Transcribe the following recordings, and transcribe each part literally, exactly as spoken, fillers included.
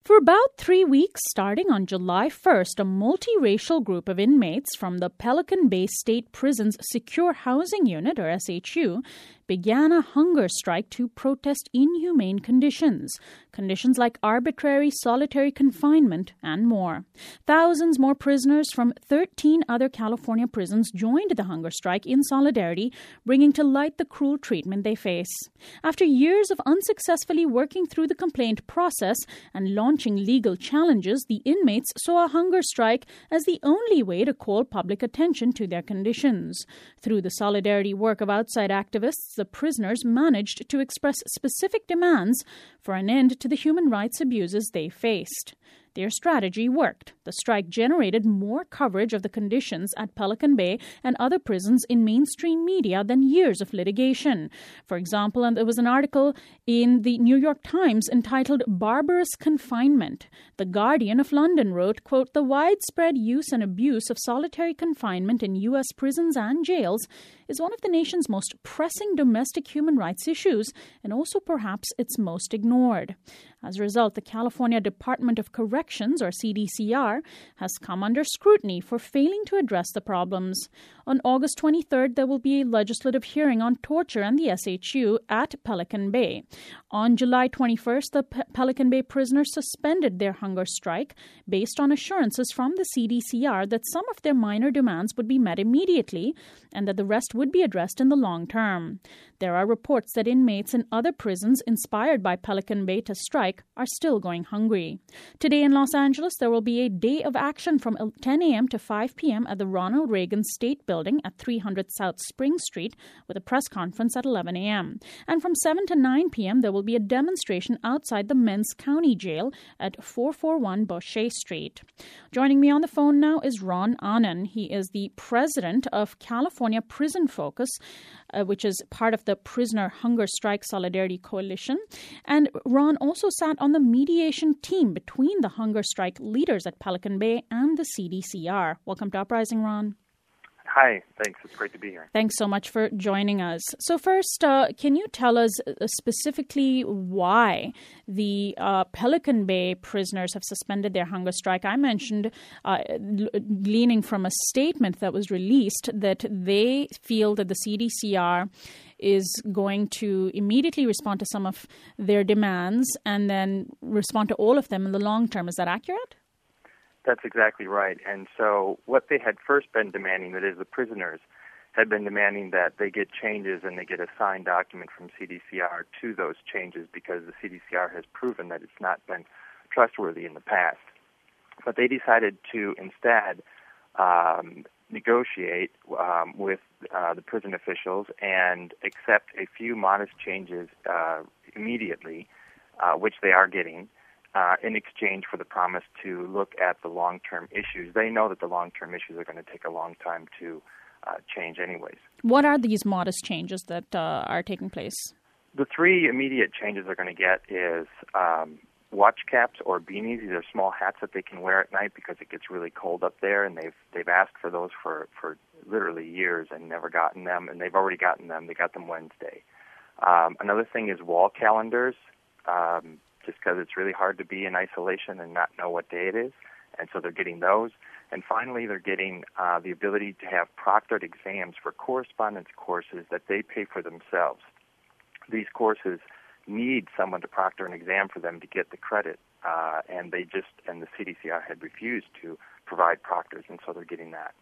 For about three weeks, starting on July first, a multiracial group of inmates from the Pelican Bay State Prison's Secure Housing Unit, or S H U, began a hunger strike to protest inhumane conditions, conditions like arbitrary solitary confinement and more. Thousands more prisoners from thirteen other California prisons joined the hunger strike in solidarity, bringing to light the cruel treatment they face. After years of unsuccessfully working through the complaint process and launching legal challenges, the inmates saw a hunger strike as the only way to call public attention to their conditions. Through the solidarity work of outside activists, the prisoners managed to express specific demands for an end to the human rights abuses they faced. Their strategy worked. The strike generated more coverage of the conditions at Pelican Bay and other prisons in mainstream media than years of litigation. For example, and there was an article in the New York Times entitled "Barbarous Confinement." The Guardian of London wrote, quote, "The widespread use and abuse of solitary confinement in U S prisons and jails is one of the nation's most pressing domestic human rights issues and also perhaps its most ignored. As a result, the California Department of Corrections, or C D C R, has come under scrutiny for failing to address the problems. On August twenty-third, there will be a legislative hearing on torture and the S H U at Pelican Bay. On July twenty-first, the Pe- Pelican Bay prisoners suspended their hunger strike based on assurances from the C D C R that some of their minor demands would be met immediately and that the rest would be addressed in the long term. There are reports that inmates in other prisons inspired by Pelican Bay to strike are still going hungry. Today in Los Angeles, there will be a day of action from ten a.m. to five p.m. at the Ronald Reagan State Building at three hundred South Spring Street with a press conference at eleven a.m. And from seven to nine p.m., there will be a demonstration outside the Men's County Jail at four forty-one Boucher Street. Joining me on the phone now is Ron Anand. He is the president of California Prison Focus, uh, which is part of the Prisoner Hunger Strike Solidarity Coalition. And Ron also sat on the mediation team between the hunger strike leaders at Pelican Bay and the C D C R. Welcome to Uprising, Ron. Hi, thanks. It's great to be here. Thanks so much for joining us. So first, uh, can you tell us specifically why the uh, Pelican Bay prisoners have suspended their hunger strike? I mentioned, uh, gleaning from a statement that was released, that they feel that the C D C R is going to immediately respond to some of their demands and then respond to all of them in the long term. Is that accurate? That's exactly right. And so what they had first been demanding, that is the prisoners, had been demanding that they get changes and they get a signed document from C D C R to those changes because the C D C R has proven that it's not been trustworthy in the past. But they decided to instead um, negotiate um, with uh, the prison officials and accept a few modest changes uh, immediately, uh, which they are getting, Uh, in exchange for the promise to look at the long-term issues. They know that the long-term issues are going to take a long time to uh, change anyways. What are these modest changes that uh, are taking place? The three immediate changes they're going to get is um, watch caps or beanies. These are small hats that they can wear at night because it gets really cold up there, and they've they've asked for those for, for literally years and never gotten them, and they've already gotten them. They got them Wednesday. Um, another thing is wall calendars. Um, just because it's really hard to be in isolation and not know what day it is. And so they're getting those. And finally, they're getting uh, the ability to have proctored exams for correspondence courses that they pay for themselves. These courses need someone to proctor an exam for them to get the credit. Uh, and they just, and the C D C R had refused to provide proctors, and so they're getting that.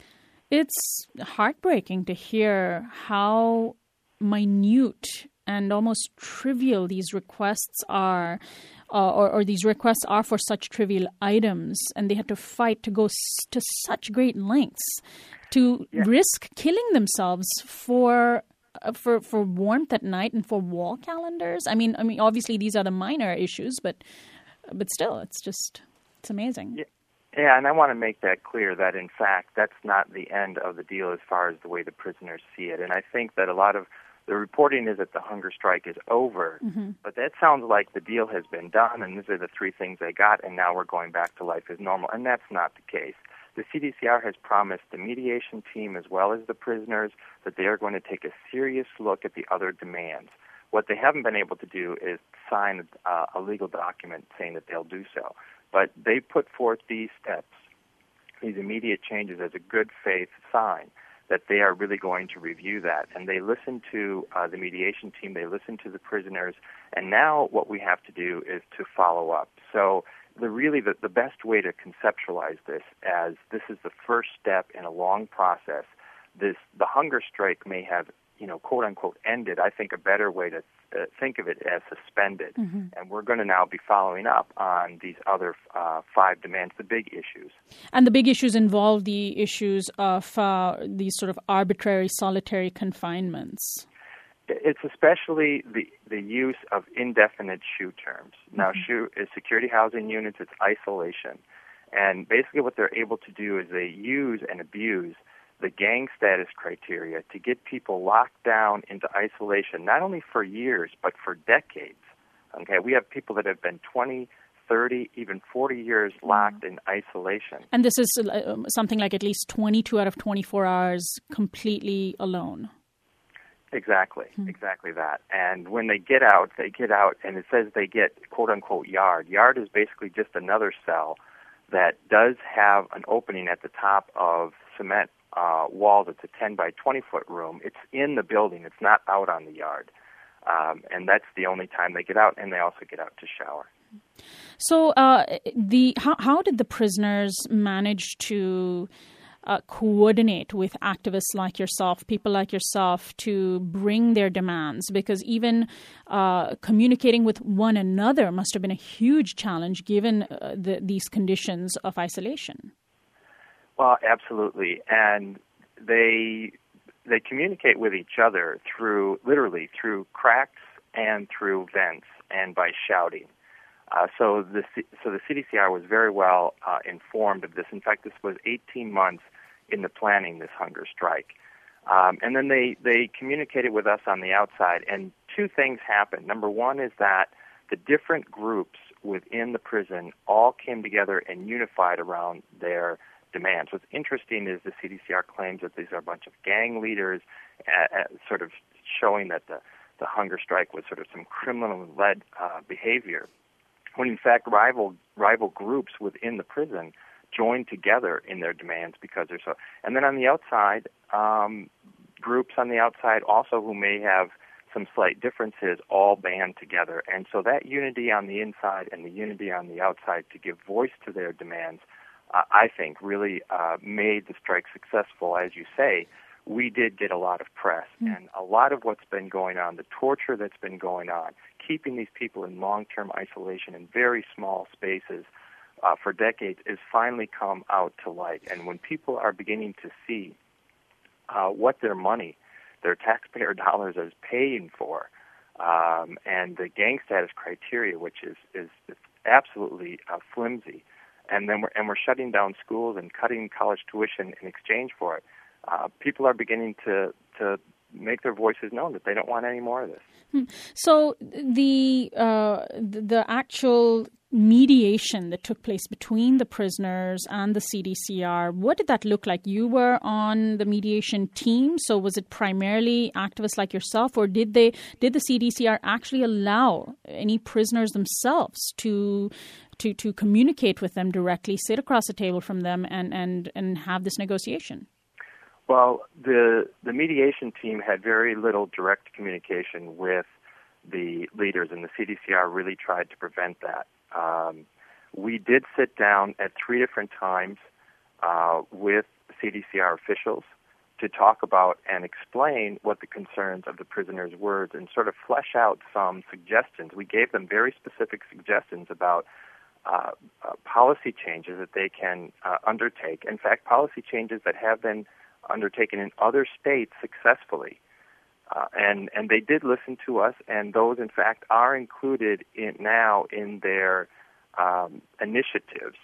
It's heartbreaking to hear how minute and almost trivial these requests are, uh, or, or these requests are for such trivial items, and they had to fight to go s- to such great lengths to yeah. risk killing themselves for uh, for for warmth at night and for wall calendars. I mean, I mean, obviously these are the minor issues, but but still, it's just it's amazing. Yeah. Yeah, and I want to make that clear that, in fact, that's not the end of the deal as far as the way the prisoners see it. And I think that a lot of the reporting is that the hunger strike is over, mm-hmm. but that sounds like the deal has been done, and these are the three things they got, and now we're going back to life as normal, and that's not the case. The C D C R has promised the mediation team as well as the prisoners that they are going to take a serious look at the other demands. What they haven't been able to do is sign uh, a legal document saying that they'll do so. But they put forth these steps, these immediate changes, as a good faith sign that they are really going to review that. And they listen to uh, the mediation team, they listen to the prisoners, and now what we have to do is to follow up. So the really the, the best way to conceptualize this as this is the first step in a long process. This the hunger strike may have, you know, quote unquote ended. I think a better way to uh, think of it as suspended. Mm-hmm. And we're going to now be following up on these other uh, five demands, the big issues. And the big issues involve the issues of uh, these sort of arbitrary solitary confinements. It's especially the the use of indefinite SHU terms. Now, mm-hmm. SHU is security housing units. It's isolation. And basically what they're able to do is they use and abuse the gang status criteria to get people locked down into isolation, not only for years, but for decades. Okay, we have people that have been twenty, thirty, even forty years locked mm. in isolation. And this is uh, something like at least twenty-two out of twenty-four hours completely alone. Exactly, hmm. exactly that. And when they get out, they get out, and it says they get, quote-unquote, yard. Yard is basically just another cell that does have an opening at the top of cement uh, wall that's a ten by twenty foot room. It's in the building. It's not out on the yard. Um, and that's the only time they get out, and they also get out to shower. So uh, the how, how did the prisoners manage to uh, coordinate with activists like yourself, people like yourself, to bring their demands? Because even uh, communicating with one another must have been a huge challenge given uh, the, these conditions of isolation. Well, absolutely. And they they communicate with each other through, literally, through cracks and through vents and by shouting. Uh, so the so the C D C R was very well uh, informed of this. In fact, this was eighteen months in the planning, this hunger strike. Um, and then they, they communicated with us on the outside, and two things happened. Number one is that the different groups within the prison all came together and unified around their demands. What's interesting is the C D C R claims that these are a bunch of gang leaders, uh, uh, sort of showing that the, the hunger strike was sort of some criminal-led uh, behavior, when in fact rival rival groups within the prison joined together in their demands because they're so. And then on the outside, um, groups on the outside also who may have some slight differences all band together. And so that unity on the inside and the unity on the outside to give voice to their demands, uh, I think, really uh, made the strike successful. As you say, we did get a lot of press, mm. and a lot of what's been going on, the torture that's been going on, keeping these people in long-term isolation in very small spaces uh, for decades, is finally come out to light. And when people are beginning to see uh, what their money, their taxpayer dollars is paying for, um, and the gang status criteria, which is, is, is absolutely uh, flimsy, and then we're, and we're shutting down schools and cutting college tuition in exchange for it, uh, people are beginning to, to make their voices known that they don't want any more of this. So the uh, the actual mediation that took place between the prisoners and the C D C R, what did that look like? You were on the mediation team, so was it primarily activists like yourself, or did they did the C D C R actually allow any prisoners themselves to to to communicate with them directly, sit across the table from them, and and, and have this negotiation? Well, the the mediation team had very little direct communication with the leaders, and the C D C R really tried to prevent that. Um, we did sit down at three different times uh, with C D C R officials to talk about and explain what the concerns of the prisoners were and sort of flesh out some suggestions. We gave them very specific suggestions about uh, uh, policy changes that they can uh, undertake. In fact, policy changes that have been undertaken in other states successfully. Uh, and, and they did listen to us, and those, in fact, are included in now in their um, initiatives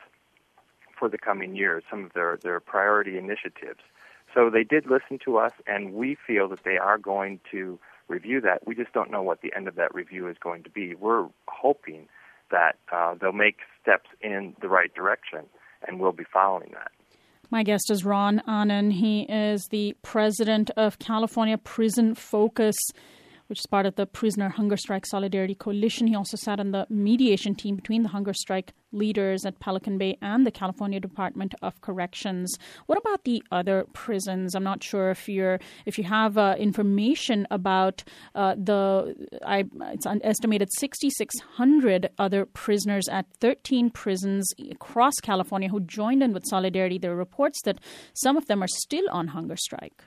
for the coming years, some of their, their priority initiatives. So they did listen to us, and we feel that they are going to review that. We just don't know what the end of that review is going to be. We're hoping that uh, they'll make steps in the right direction, and we'll be following that. My guest is Ron Anand. He is the president of California Prison Focus. which is part of the Prisoner Hunger Strike Solidarity Coalition. He also sat on the mediation team between the hunger strike leaders at Pelican Bay and the California Department of Corrections. What about the other prisons? I'm not sure if you're if you have uh, information about uh, the I, it's an estimated sixty-six hundred other prisoners at thirteen prisons across California who joined in with Solidarity. There are reports that some of them are still on hunger strike.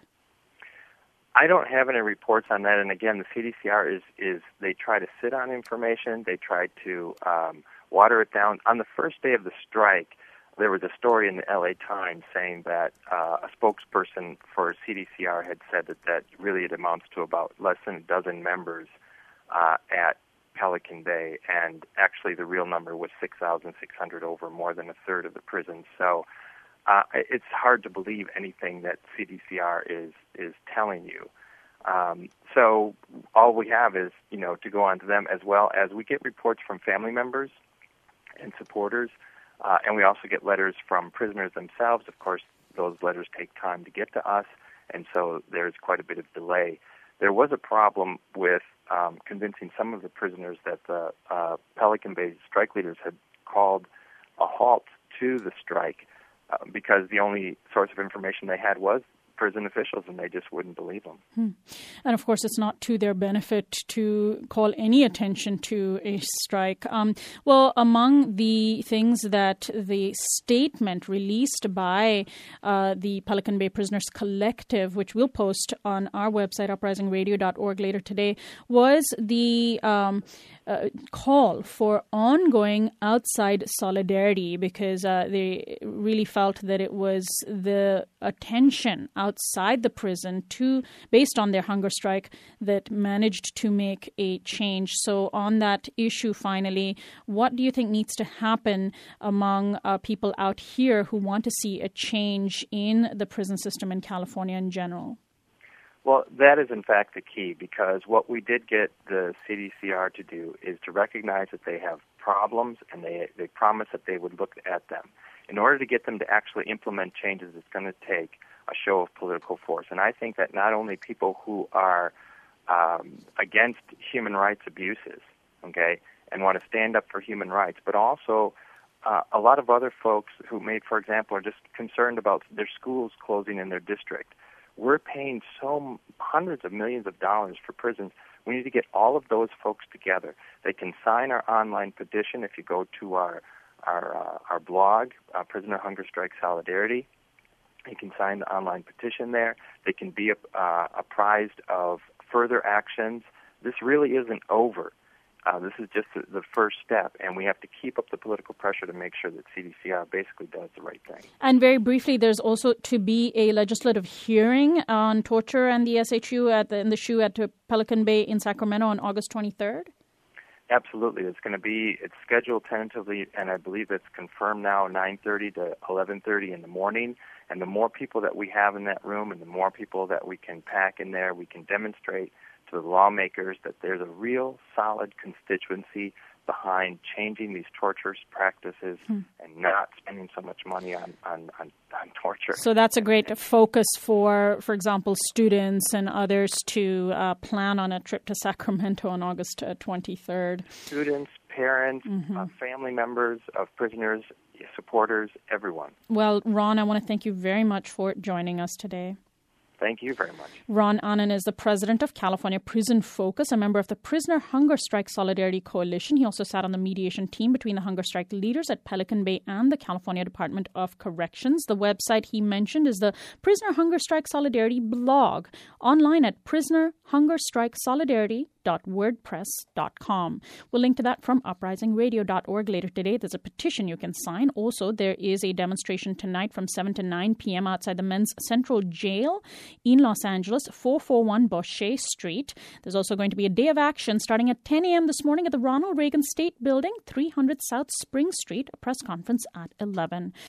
I don't have any reports on that. And again, the C D C R is, is they try to sit on information. They try to um, water it down. On the first day of the strike, there was a story in the L A Times saying that uh, a spokesperson for C D C R had said that, that really it amounts to about less than a dozen members uh, at Pelican Bay. And actually the real number was six thousand six hundred, over more than a third of the prisons. So Uh, it's hard to believe anything that C D C R is is telling you. Um, so all we have is, you know, to go on to them, as well as we get reports from family members and supporters, uh, and we also get letters from prisoners themselves. Of course, those letters take time to get to us, and so there's quite a bit of delay. There was a problem with um, convincing some of the prisoners that the uh, Pelican Bay strike leaders had called a halt to the strike, Uh, because the only source of information they had was prison officials, and they just wouldn't believe them. Hmm. And of course, it's not to their benefit to call any attention to a strike. Um, well, among the things that the statement released by uh, the Pelican Bay Prisoners Collective, which we'll post on our website, uprising radio dot org, later today, was the um, uh, call for ongoing outside solidarity, because uh, they really felt that it was the attention outside the prison to based on their hunger strike that managed to make a change. So on that issue, finally, what do you think needs to happen among uh, people out here who want to see a change in the prison system in California in general? Well, that is in fact the key, because what we did get the C D C R to do is to recognize that they have problems, and they, they promised that they would look at them. In order to get them to actually implement changes, it's going to take a show of political force. And I think that not only people who are um, against human rights abuses, okay, and want to stand up for human rights, but also uh, a lot of other folks who may, for example, are just concerned about their schools closing in their district. We're paying so hundreds of millions of dollars for prisons. We need to get all of those folks together. They can sign our online petition if you go to our our, uh, our blog, uh, Prisoner Hunger Strike Solidarity. You can sign the online petition there. They can be uh, apprised of further actions. This really isn't over. Uh, this is just the, the first step, and we have to keep up the political pressure to make sure that C D C R basically does the right thing. And very briefly, there's also to be a legislative hearing on torture and the S H U at the, in the S H U at Pelican Bay in Sacramento on August twenty-third? Absolutely. It's going to be, it's scheduled tentatively, and I believe it's confirmed now, nine thirty to eleven thirty in the morning. And the more people that we have in that room and the more people that we can pack in there, we can demonstrate to the lawmakers that there's a real solid constituency behind changing these torture practices hmm. and not spending so much money on, on, on, on torture. So that's a great focus for, for example, students and others to uh, plan on a trip to Sacramento on August twenty-third. Students, parents, mm-hmm. uh, family members of prisoners, supporters, everyone. Well, Ron, I want to thank you very much for joining us today. Thank you very much. Ron Anand is the president of California Prison Focus, a member of the Prisoner Hunger Strike Solidarity Coalition. He also sat on the mediation team between the hunger strike leaders at Pelican Bay and the California Department of Corrections. The website he mentioned is the Prisoner Hunger Strike Solidarity blog, online at prisoner hunger strike solidarity dot wordpress dot com. We'll link to that from uprising radio dot org later today. There's a petition you can sign. Also, there is a demonstration tonight from seven to nine p.m. outside the Men's Central Jail in Los Angeles, four forty-one Boucher Street. There's also going to be a day of action starting at ten a.m. this morning at the Ronald Reagan State Building, three hundred South Spring Street, a press conference at eleven.